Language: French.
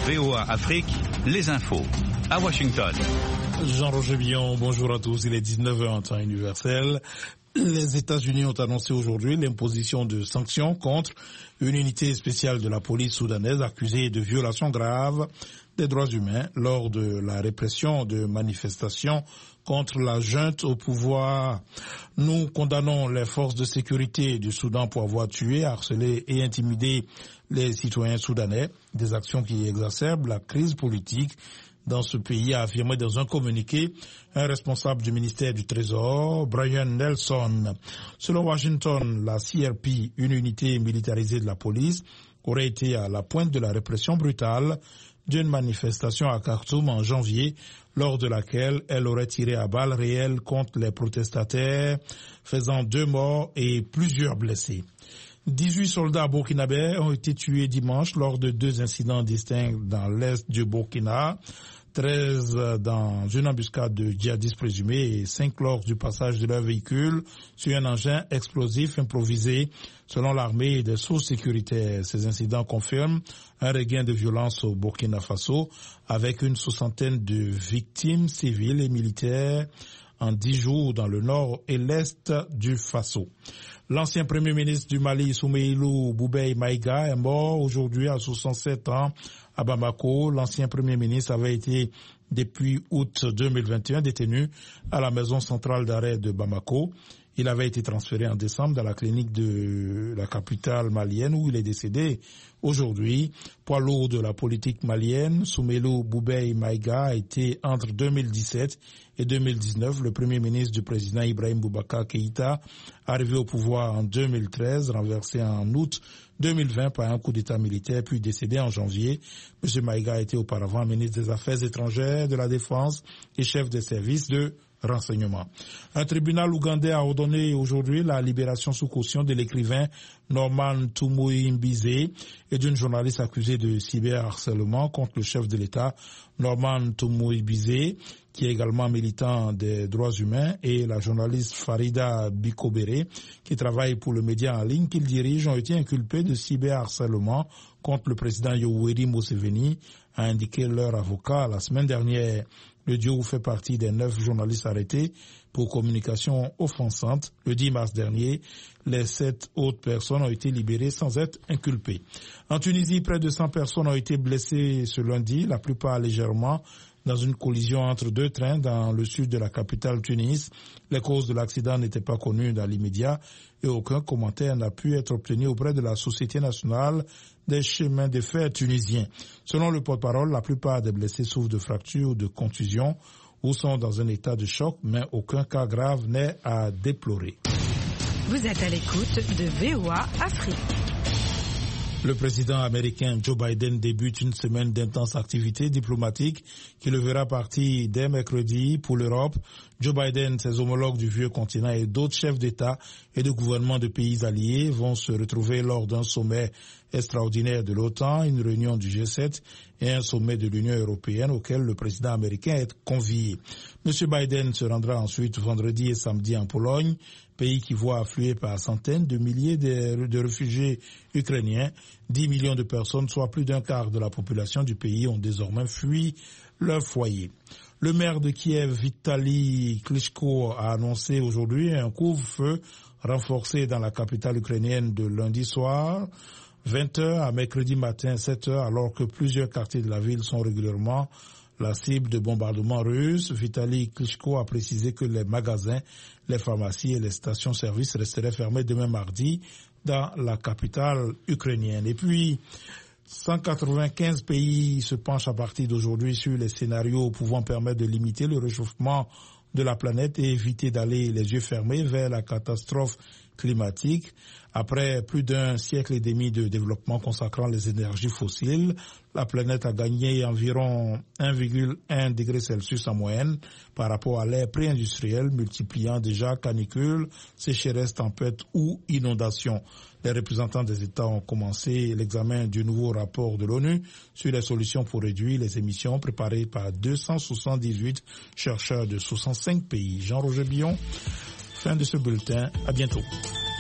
VOA Afrique, les infos. À Washington. Jean-Roger Billon, bonjour à tous. Il est 19h en temps universel. Les États-Unis ont annoncé aujourd'hui l'imposition de sanctions contre une unité spéciale de la police soudanaise accusée de violations graves des droits humains lors de la répression de manifestations contre la junte au pouvoir. Nous condamnons les forces de sécurité du Soudan pour avoir tué, harcelé et intimidé les citoyens soudanais, des actions qui exacerbent la crise politique dans ce pays, a affirmé dans un communiqué un responsable du ministère du Trésor, Brian Nelson. Selon Washington, la CRP, une unité militarisée de la police, aurait été à la pointe de la répression brutale d'une manifestation à Khartoum en janvier, lors de laquelle elle aurait tiré à balles réelles contre les protestataires, faisant 2 morts et plusieurs blessés. 18 soldats burkinabés ont été tués dimanche lors de 2 incidents distincts dans l'est du Burkina, 13 dans une embuscade de djihadistes présumés et 5 lors du passage de leur véhicule sur un engin explosif improvisé, selon l'armée et des sources sécuritaires. Ces incidents confirment un regain de violence au Burkina Faso, avec une 60aine de victimes civiles et militaires en 10 jours dans le nord et l'est du Faso. L'ancien premier ministre du Mali, Soumeïlou Boubèye Maïga, est mort aujourd'hui à 67 ans à Bamako. L'ancien premier ministre avait été depuis août 2021 détenu à la maison centrale d'arrêt de Bamako. Il avait été transféré en décembre dans la clinique de la capitale malienne où il est décédé aujourd'hui. Poids lourd de la politique malienne, Soumeïlou Boubèye Maïga a été entre 2017 et 2019 le premier ministre du président Ibrahim Boubacar Keïta, arrivé au pouvoir en 2013, renversé en août 2020 par un coup d'état militaire, puis décédé en janvier. M. Maïga a été auparavant ministre des Affaires étrangères, de la Défense et chef des services de renseignement. Un tribunal ougandais a ordonné aujourd'hui la libération sous caution de l'écrivain Norman Tumui Mbize et d'une journaliste accusée de cyberharcèlement contre le chef de l'État, Norman Tumui Mbize, qui est également militant des droits humains, et la journaliste Farida Bikobere, qui travaille pour le média en ligne qu'il dirige, ont été inculpés de cyberharcèlement contre le président Yoweri Museveni, a indiqué leur avocat la semaine dernière. Le duo fait partie des 9 journalistes arrêtés pour communication offensante. Le 10 mars dernier, les 7 autres personnes ont été libérées sans être inculpées. En Tunisie, près de 100 personnes ont été blessées ce lundi, la plupart légèrement, dans une collision entre 2 trains dans le sud de la capitale Tunis. Les causes de l'accident n'étaient pas connues dans l'immédiat et aucun commentaire n'a pu être obtenu auprès de la Société nationale des chemins de fer tunisiens. Selon le porte-parole, la plupart des blessés souffrent de fractures ou de contusions ou sont dans un état de choc, mais aucun cas grave n'est à déplorer. Vous êtes à l'écoute de VOA Afrique. Le président américain Joe Biden débute une semaine d'intense activité diplomatique qui le verra partir dès mercredi pour l'Europe. Joe Biden, ses homologues du vieux continent et d'autres chefs d'État et de gouvernement de pays alliés vont se retrouver lors d'un sommet extraordinaire de l'OTAN, une réunion du G7 et un sommet de l'Union européenne auquel le président américain est convié. M. Biden se rendra ensuite vendredi et samedi en Pologne, pays qui voit affluer par centaines de milliers de réfugiés ukrainiens. 10 millions de personnes, soit plus d'un quart de la population du pays, ont désormais fui leur foyer. Le maire de Kiev, Vitali Klitschko, a annoncé aujourd'hui un couvre-feu renforcé dans la capitale ukrainienne de lundi soir, 20h à mercredi matin, 7h, alors que plusieurs quartiers de la ville sont régulièrement la cible de bombardements russes. Vitali Klitschko a précisé que les magasins, les pharmacies et les stations-service resteraient fermés demain mardi dans la capitale ukrainienne. Et puis, 195 pays se penchent à partir d'aujourd'hui sur les scénarios pouvant permettre de limiter le réchauffement de la planète et éviter d'aller les yeux fermés vers la catastrophe climatique. Après plus d'un siècle et demi de développement consacrant les énergies fossiles, la planète a gagné environ 1,1 degré Celsius en moyenne par rapport à l'ère pré-industrielle, multipliant déjà canicules, sécheresses, tempêtes ou inondations. Les représentants des États ont commencé l'examen du nouveau rapport de l'ONU sur les solutions pour réduire les émissions préparé par 278 chercheurs de 65 pays. Jean-Roger Billon, fin de ce bulletin. À bientôt.